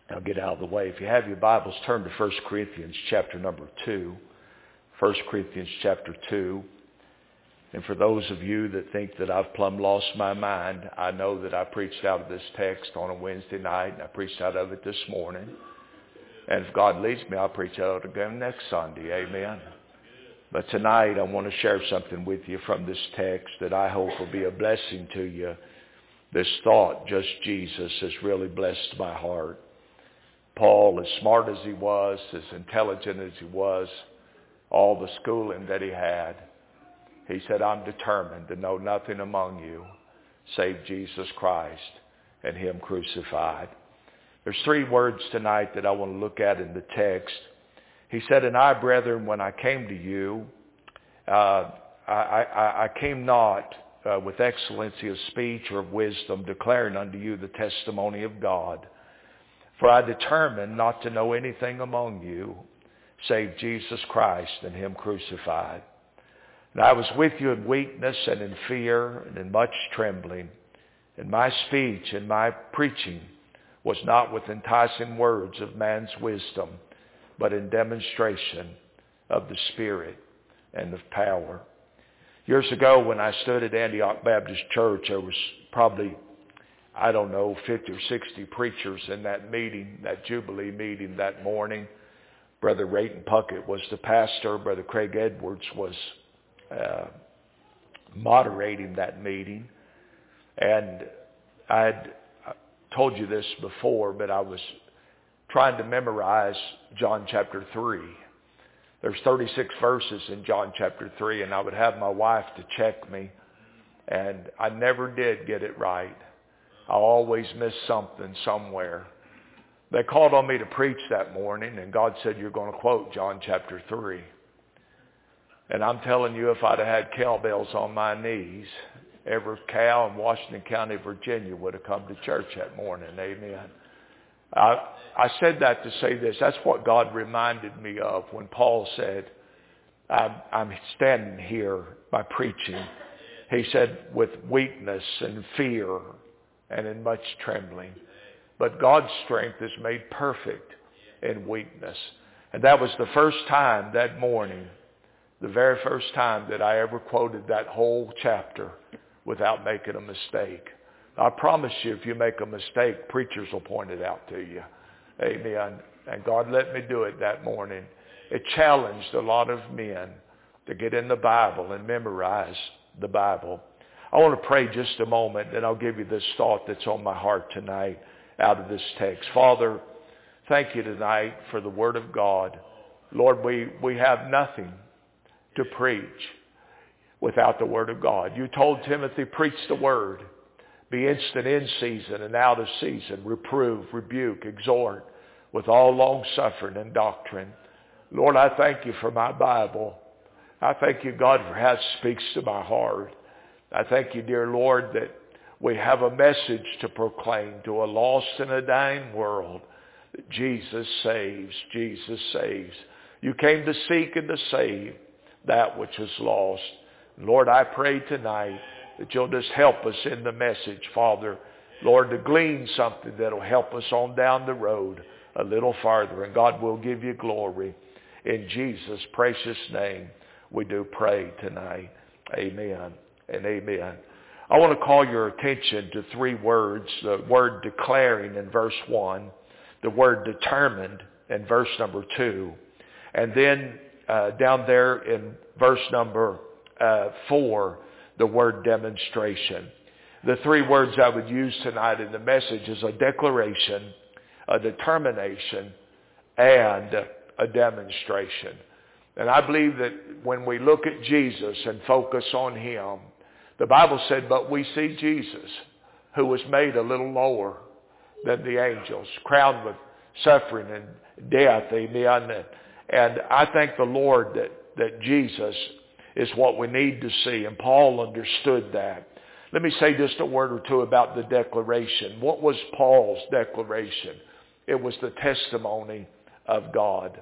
I'll get out of the way. If you have your Bibles, turn to 1 Corinthians chapter number 2. 1 Corinthians chapter 2. And for those of you that think that I've plumb lost my mind, I know that I preached out of this text on a Wednesday night, and I preached out of it this morning. And if God leads me, I'll preach out of it again next Sunday. Amen. But tonight I want to share something with you from this text that I hope will be a blessing to you. This thought, just Jesus, has really blessed my heart. Paul, as smart as he was, as intelligent as he was, all the schooling that he had, he said, I'm determined to know nothing among you save Jesus Christ and Him crucified. There's three words tonight that I want to look at in the text. He said, and I, brethren, when I came to you, I came not with excellency of speech or of wisdom, declaring unto you the testimony of God. For I determined not to know anything among you save Jesus Christ and Him crucified. And I was with you in weakness and in fear and in much trembling. And my speech and my preaching was not with enticing words of man's wisdom, but in demonstration of the Spirit and of power. Years ago when I stood at Antioch Baptist Church, there was probably 50 or 60 preachers in that meeting, that Jubilee meeting that morning. Brother Rayton Puckett was the pastor. Brother Craig Edwards was moderating that meeting. And I had told you this before, but I was trying to memorize John chapter 3. There's 36 verses in John chapter 3, and I would have my wife to check me. And I never did get it right. I always missed something somewhere. They called on me to preach that morning, and God said, you're going to quote John chapter 3. And I'm telling you, if I'd have had cowbells on my knees, every cow in Washington County, Virginia would have come to church that morning. Amen. I said that to say this. That's what God reminded me of when Paul said, I'm standing here by preaching. He said, with weakness and fear and in much trembling. But God's strength is made perfect in weakness. And that was the first time that morning, the very first time that I ever quoted that whole chapter without making a mistake. I promise you, if you make a mistake, preachers will point it out to you. Amen. And God let me do it that morning. It challenged a lot of men to get in the Bible and memorize the Bible. I want to pray just a moment, and I'll give you this thought that's on my heart tonight out of this text. Father, thank you tonight for the Word of God. Lord, we have nothing to preach without the Word of God. You told Timothy, preach the Word. Be instant in season and out of season. Reprove, rebuke, exhort with all long-suffering and doctrine. Lord, I thank you for my Bible. I thank you, God, for how it speaks to my heart. I thank you, dear Lord, that we have a message to proclaim to a lost and a dying world that Jesus saves, Jesus saves. You came to seek and to save that which is lost. Lord, I pray tonight that you'll just help us in the message, Father. Lord, to glean something that'll help us on down the road a little farther. And God will give you glory. In Jesus' precious name, we do pray tonight. Amen and amen. I want to call your attention to three words. The word declaring in verse 1. The word determined in verse number 2. And then down there in verse number 4, the word demonstration. The three words I would use tonight in the message is a declaration, a determination, and a demonstration. And I believe that when we look at Jesus and focus on Him, the Bible said, but we see Jesus, who was made a little lower than the angels, crowned with suffering and death. Amen. And I thank the Lord that Jesus is what we need to see. And Paul understood that. Let me say just a word or two about the declaration. What was Paul's declaration? It was the testimony of God.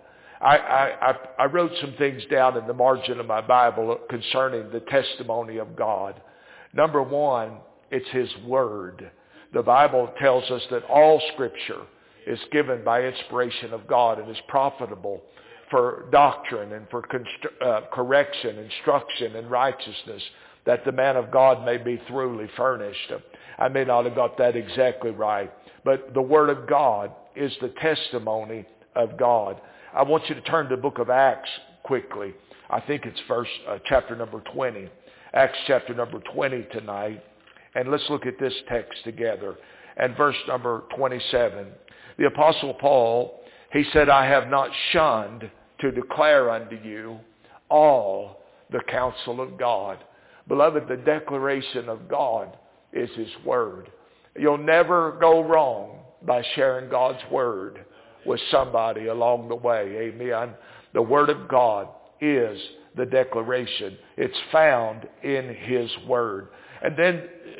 I wrote some things down in the margin of my Bible concerning the testimony of God. Number one, it's His Word. The Bible tells us that all Scripture is given by inspiration of God and is profitable for doctrine and for correction, instruction, and righteousness, that the man of God may be thoroughly furnished. I may not have got that exactly right, but the Word of God is the testimony of God. I want you to turn to the book of Acts quickly. I think it's chapter number 20. Acts chapter number 20 tonight. And let's look at this text together. And verse number 27. The Apostle Paul, he said, I have not shunned to declare unto you all the counsel of God. Beloved, the declaration of God is His Word. You'll never go wrong by sharing God's Word with somebody along the way. Amen. The Word of God is the declaration. It's found in His Word. And then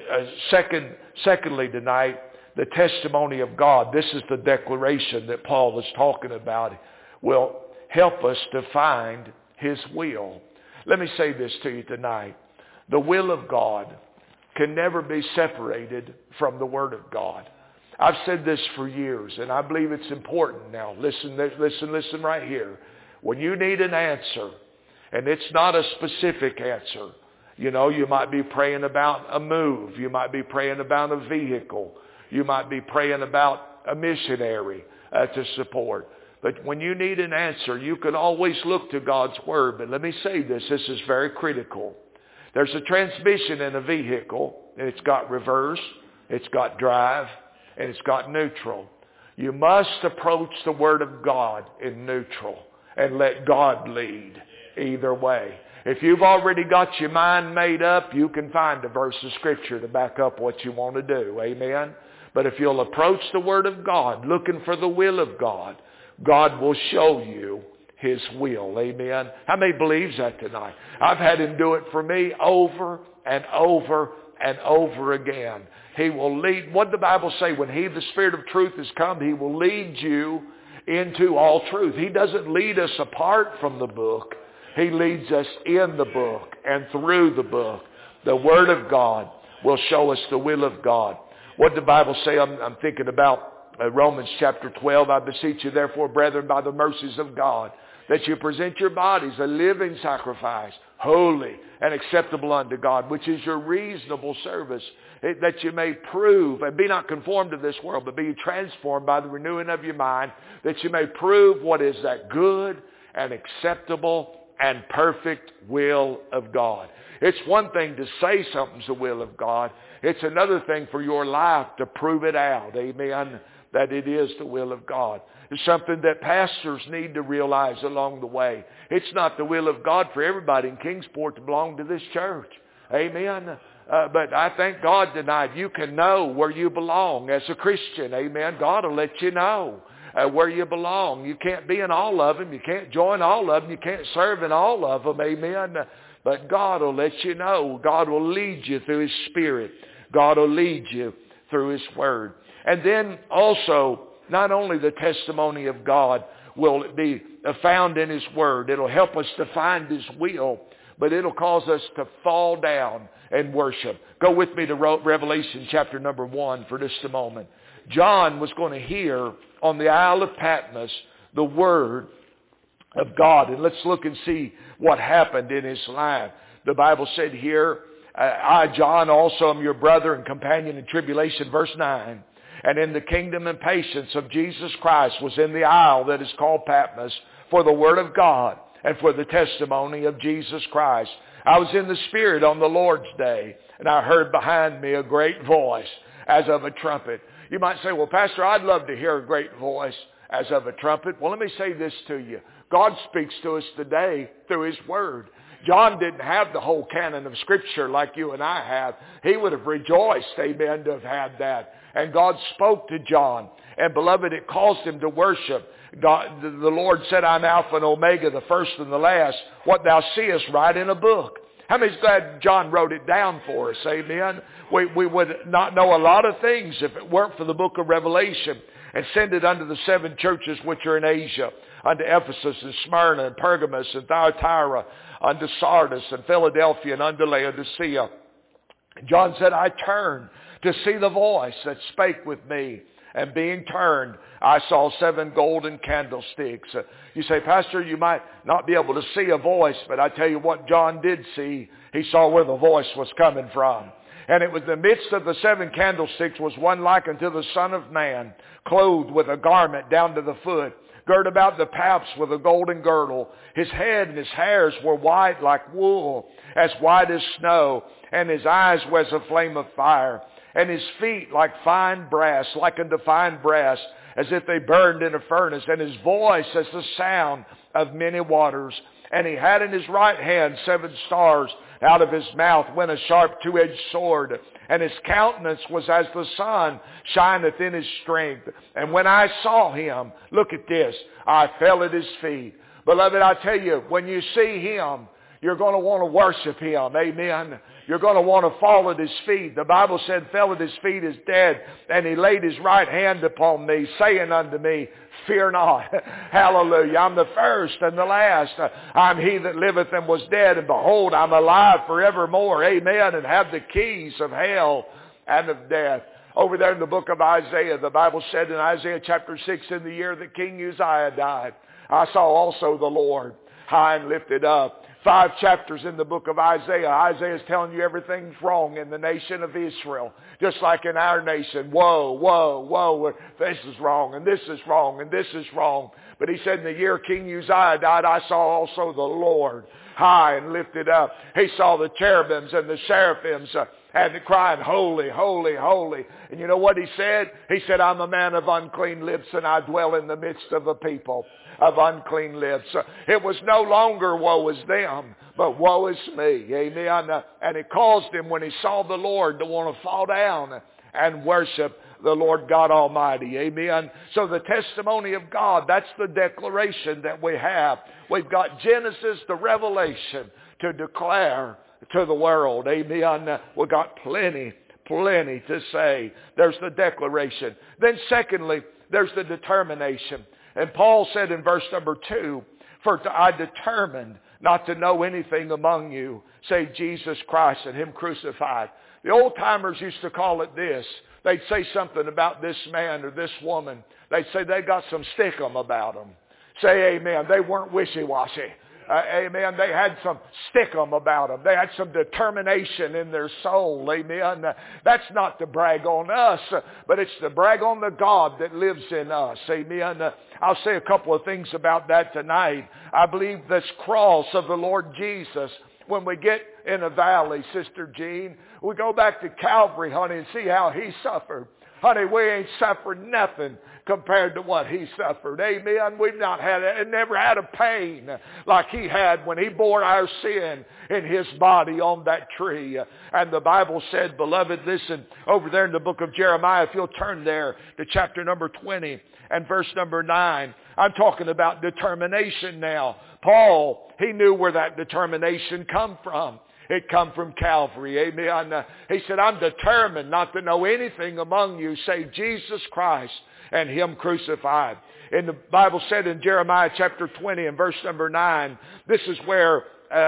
secondly tonight, the testimony of God. This is the declaration that Paul is talking about. Will help us to find His will. Let me say this to you tonight. The will of God can never be separated from the Word of God. I've said this for years, and I believe it's important now. Listen right here. When you need an answer, and it's not a specific answer, you know, you might be praying about a move. You might be praying about a vehicle. You might be praying about a missionary to support. But when you need an answer, you can always look to God's Word. But let me say this is very critical. There's a transmission in a vehicle, and it's got reverse, it's got drive, and it's got neutral. You must approach the Word of God in neutral and let God lead either way. If you've already got your mind made up, you can find a verse of Scripture to back up what you want to do. Amen? But if you'll approach the Word of God looking for the will of God, God will show you His will. Amen? How many believes that tonight? I've had Him do it for me over and over and over again. He will lead. What did the Bible say? When He, the Spirit of truth, has come, He will lead you into all truth. He doesn't lead us apart from the book. He leads us in the book and through the book. The Word of God will show us the will of God. What did the Bible say? I'm thinking about Romans chapter 12. I beseech you therefore, brethren, by the mercies of God, that you present your bodies a living sacrifice, holy and acceptable unto God, which is your reasonable service, that you may prove, and be not conformed to this world, but be transformed by the renewing of your mind, that you may prove what is that good and acceptable and perfect will of God. It's one thing to say something's the will of God. It's another thing for your life to prove it out. Amen. That it is the will of God. It's something that pastors need to realize along the way. It's not the will of God for everybody in Kingsport to belong to this church. Amen. But I thank God tonight you can know where you belong as a Christian. Amen. God will let you know where you belong. You can't be in all of them. You can't join all of them. You can't serve in all of them. Amen. But God will let you know. God will lead you through His Spirit. God will lead you through His Word. And then also, not only the testimony of God will be found in His Word. It'll help us to find His will. But it'll cause us to fall down and worship. Go with me to Revelation chapter number 1 for just a moment. John was going to hear on the Isle of Patmos the Word of God. And let's look and see what happened in his life. The Bible said here, I, John, also am your brother and companion in tribulation, verse 9. And in the kingdom and patience of Jesus Christ was in the isle that is called Patmos for the Word of God and for the testimony of Jesus Christ. I was in the Spirit on the Lord's day, and I heard behind me a great voice as of a trumpet. You might say, well, Pastor, I'd love to hear a great voice as of a trumpet. Well, let me say this to you. God speaks to us today through His Word. John didn't have the whole canon of Scripture like you and I have. He would have rejoiced, amen, to have had that. And God spoke to John. And beloved, it caused him to worship. God, the Lord said, I'm Alpha and Omega, the first and the last. What thou seest, write in a book. How many's glad John wrote it down for us? Amen. We would not know a lot of things if it weren't for the book of Revelation. And send it unto the 7 churches which are in Asia, unto Ephesus and Smyrna and Pergamos and Thyatira, unto Sardis and Philadelphia and unto Laodicea. John said, I turned to see the voice that spake with me And being turned, I saw 7 golden candlesticks. You say, Pastor, you might not be able to see a voice, but I tell you what John did see. He saw where the voice was coming from. And it was in the midst of the 7 candlesticks was one like unto the Son of Man, clothed with a garment down to the foot, girt about the paps with a golden girdle. His head and his hairs were white like wool, as white as snow, and his eyes were as a flame of fire, and his feet like fine brass, like unto fine brass, as if they burned in a furnace, and his voice as the sound of many waters. And he had in his right hand 7 stars. Out of his mouth went a sharp 2-edged sword, and his countenance was as the sun shineth in his strength. And when I saw him, look at this, I fell at his feet. Beloved, I tell you, when you see him, you're going to want to worship him. Amen. You're going to want to fall at his feet. The Bible said, fell at his feet is dead, and he laid his right hand upon me, saying unto me, fear not. Hallelujah. I'm the first and the last. I'm he that liveth and was dead, and behold, I'm alive forevermore. Amen. And have the keys of hell and of death. Over there in the book of Isaiah, the Bible said in Isaiah chapter 6, in the year that King Uzziah died, I saw also the Lord high and lifted up. 5 chapters in the book of Isaiah. Isaiah is telling you everything's wrong in the nation of Israel. Just like in our nation. Woe, woe, woe. This is wrong, and this is wrong, and this is wrong. But he said in the year King Uzziah died, I saw also the Lord high and lifted up. He saw the cherubims and the seraphims and crying, holy, holy, holy. And you know what he said? He said, I'm a man of unclean lips, and I dwell in the midst of a people of unclean lips. It was no longer woe is them, but woe is me. Amen. And it caused him, when he saw the Lord, to want to fall down and worship the Lord God Almighty. Amen. So the testimony of God, that's the declaration that we have. We've got Genesis to Revelation to declare to the world. Amen. We've got plenty to say. There's the declaration. Then secondly, there's the determination. And Paul said in verse number 2, for I determined not to know anything among you, save Jesus Christ and him crucified. The old timers used to call it this. They'd say something about this man or this woman. They'd say they got some stick-em about them. Say amen. They weren't wishy-washy. Amen. They had some stick-em about them. They had some determination in their soul. Amen. That's not to brag on us, but it's to brag on the God that lives in us. Amen. I'll say a couple of things about that tonight. I believe this cross of the Lord Jesus, when we get in a valley, Sister Jean, we go back to Calvary, honey, and see how he suffered. Honey, we ain't suffered nothing compared to what he suffered. Amen. We've never had a pain like he had when he bore our sin in his body on that tree. And the Bible said, beloved, listen, over there in the book of Jeremiah, if you'll turn there to chapter number 20 and verse number 9, I'm talking about determination now. Paul, he knew where that determination come from. It come from Calvary. Amen. He said, I'm determined not to know anything among you save Jesus Christ and him crucified. And the Bible said in Jeremiah chapter 20 and verse number 9, this is where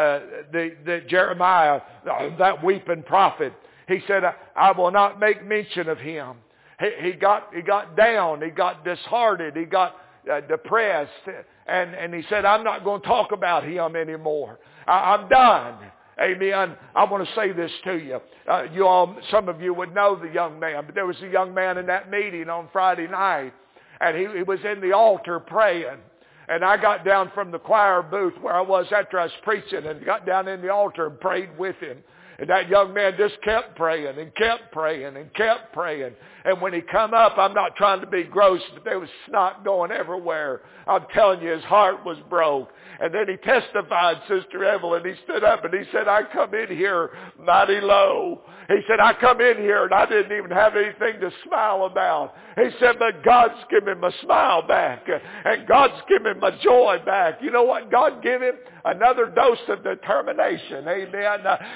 the Jeremiah, that weeping prophet, he said, I will not make mention of him. He got down. He got disheartened. He got depressed. And he said, I'm not going to talk about him anymore. I'm done. Amen. I want to say this to you. Some of you would know the young man, but there was a young man in that meeting on Friday night, and he was in the altar praying. And I got down from the choir booth where I was after I was preaching and got down in the altar and prayed with him. And that young man just kept praying and kept praying and kept praying. And when he come up, I'm not trying to be gross, but there was snot going everywhere. I'm telling you, his heart was broke. And then he testified, Sister Evelyn. He stood up and he said, I come in here mighty low. He said, I come in here and I didn't even have anything to smile about. He said, but God's given my smile back. And God's given my joy back. You know what God gave him? Another dose of determination. Amen. He's a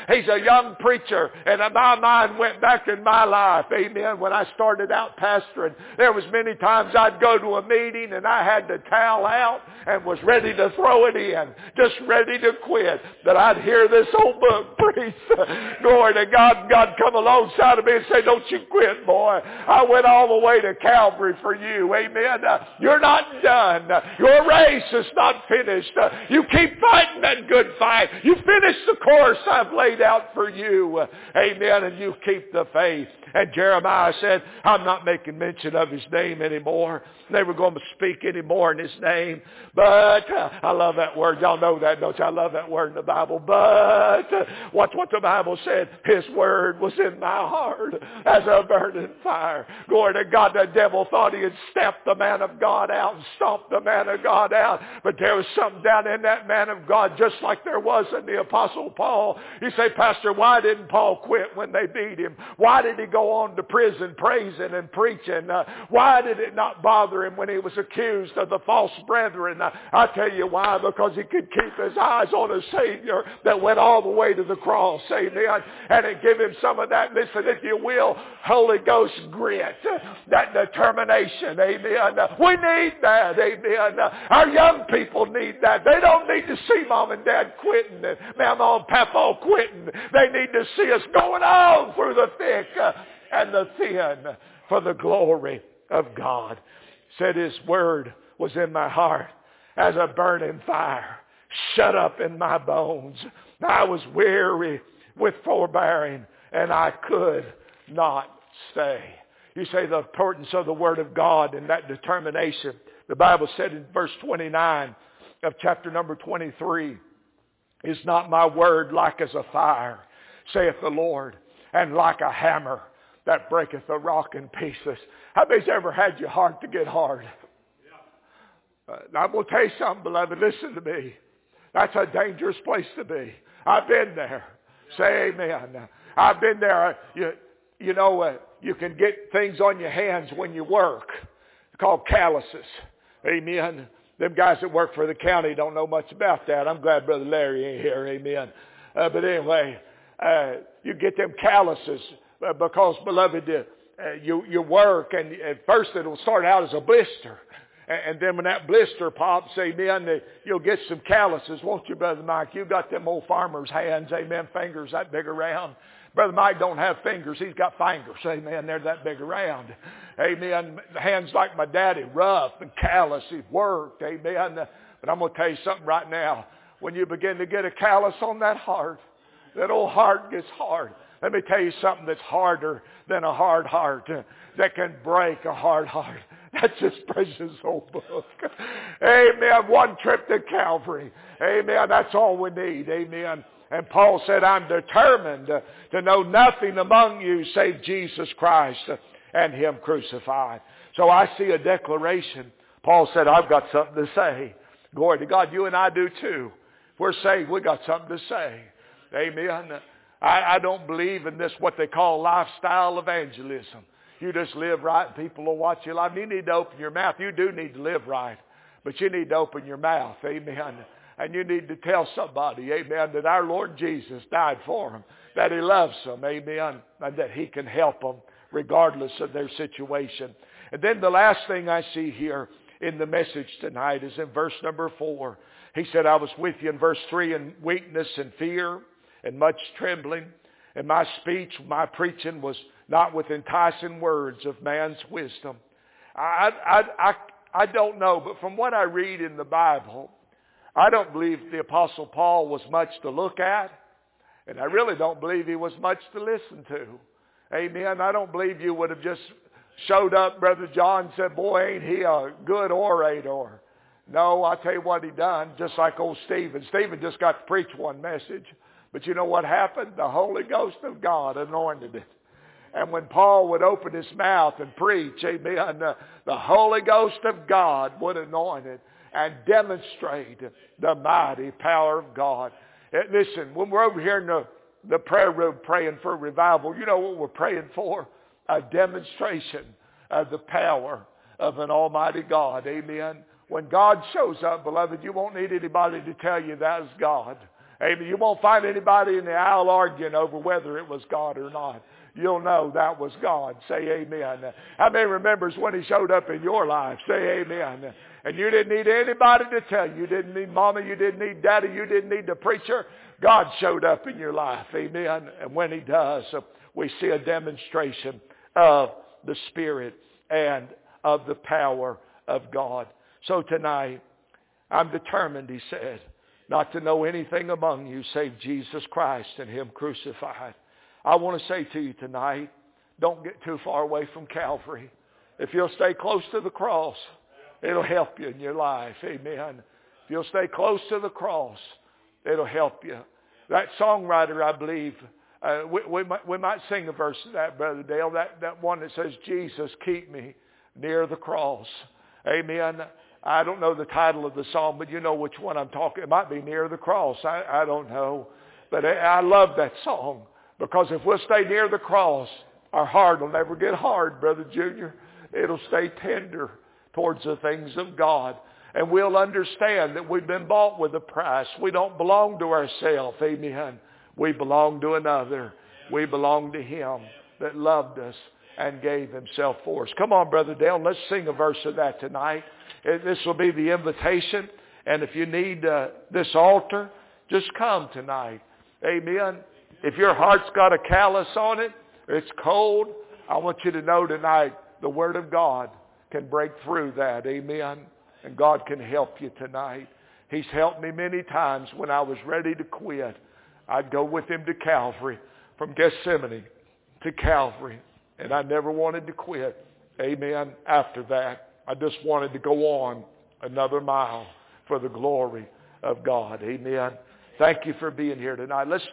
young preacher, and my mind went back in my life, amen, when I started out pastoring. There was many times I'd go to a meeting and I had the towel out and was ready to throw it in, just ready to quit. But I'd hear this old book preach. Glory to God. God come alongside of me and say, don't you quit, boy. I went all the way to Calvary for you. Amen. You're not done. Your race is not finished. You keep fighting that good fight. You finish the course I've laid out for you. Amen. And you keep the faith. And Jeremiah said, I'm not making mention of his name anymore. They were going to speak anymore in his name. But, I love that word. Y'all know that, don't you? I love that word in the Bible. But, watch what the Bible said. His word was in my heart as a burning fire. Glory to God. The devil thought he had stamped the man of God out and stomped the man of God out. But there was something down in that man of God, just like there was in the Apostle Paul. You say, Pastor, why didn't Paul quit when they beat him? Why did he go on to prison praising and preaching? Why did it not bother him when he was accused of the false brethren? I tell you why. Because he could keep his eyes on a Savior that went all the way to the cross. Amen. And it gave him some of that, listen, if you will, Holy Ghost grit, that determination. Amen. We need that. Amen. Our young people need that. They don't need to see Mom and Dad quitting and Mama and Papa quitting. They need to see us going on through the thick and the thin for the glory of God. Said his word was in my heart as a burning fire, shut up in my bones. I was weary with forbearing, and I could not stay. You say the importance of the word of God and that determination. The Bible said in verse 29 of chapter number 23, is not my word like as a fire, saith the Lord, and like a hammer that breaketh the rock in pieces. How many's ever had your heart to get hard? I'm going to tell you something, beloved. Listen to me. That's a dangerous place to be. I've been there. Say amen. I've been there. You know, you can get things on your hands when you work. It's called calluses. Amen. Them guys that work for the county don't know much about that. I'm glad Brother Larry ain't here. Amen. But anyway, you get them calluses because, beloved, you work, and at first it'll start out as a blister. And then when that blister pops, amen, you'll get some calluses, won't you, Brother Mike? You got them old farmer's hands, amen, fingers that big around. Brother Mike don't have fingers. He's got fingers, amen. They're that big around. Amen. Hands like my daddy, rough and callous. He worked, amen. But I'm going to tell you something right now. When you begin to get a callus on that heart, that old heart gets hard. Let me tell you something that's harder than a hard heart, that can break a hard heart. That's this precious old book. Amen. One trip to Calvary. Amen. That's all we need. Amen. And Paul said, I'm determined to know nothing among you save Jesus Christ and Him crucified. So I see a declaration. Paul said, I've got something to say. Glory to God. You and I do too. If we're saved, we got something to say. Amen. I don't believe in this, what they call lifestyle evangelism. You just live right and people will watch your life. You need to open your mouth. You do need to live right. But you need to open your mouth. Amen. And you need to tell somebody, amen, that our Lord Jesus died for them. That He loves them, amen. And that He can help them regardless of their situation. And then the last thing I see here in the message tonight is in verse number 4. He said, I was with you in verse 3 in weakness and fear and much trembling. And my speech, my preaching was not with enticing words of man's wisdom. I don't know, but from what I read in the Bible, I don't believe the Apostle Paul was much to look at. And I really don't believe he was much to listen to. Amen. I don't believe you would have just showed up, Brother John, and said, boy, ain't he a good orator. No, I'll tell you what he done, just like old Stephen. Stephen just got to preach one message. But you know what happened? The Holy Ghost of God anointed it. And when Paul would open his mouth and preach, amen, the Holy Ghost of God would anoint it and demonstrate the mighty power of God. And listen, when we're over here in the prayer room praying for revival, you know what we're praying for? A demonstration of the power of an almighty God. Amen. When God shows up, beloved, you won't need anybody to tell you that is God. Amen. You won't find anybody in the aisle arguing over whether it was God or not. You'll know that was God. Say amen. How many remembers when he showed up in your life? Say amen. And you didn't need anybody to tell you. You didn't need mama. You didn't need daddy. You didn't need the preacher. God showed up in your life. Amen. And when he does, we see a demonstration of the Spirit and of the power of God. So tonight, I'm determined, he said, not to know anything among you save Jesus Christ and him crucified. I want to say to you tonight, don't get too far away from Calvary. If you'll stay close to the cross, it'll help you in your life. Amen. If you'll stay close to the cross, it'll help you. That songwriter, I believe, we might sing a verse of that, Brother Dale, that one that says, Jesus, keep me near the cross. Amen. I don't know the title of the song, but you know which one I'm talking. It might be Near the Cross. I don't know. But I love that song. Because if we'll stay near the cross, our heart will never get hard, Brother Junior. It'll stay tender towards the things of God. And we'll understand that we've been bought with a price. We don't belong to ourselves. Amen. We belong to another. We belong to him that loved us and gave himself for us. Come on, Brother Dale. Let's sing a verse of that tonight. This will be the invitation. And if you need this altar, just come tonight. Amen. If your heart's got a callus on it, it's cold, I want you to know tonight the Word of God can break through that. Amen. And God can help you tonight. He's helped me many times when I was ready to quit. I'd go with him to Calvary, from Gethsemane to Calvary. And I never wanted to quit. Amen. After that, I just wanted to go on another mile for the glory of God. Amen. Thank you for being here tonight. Let's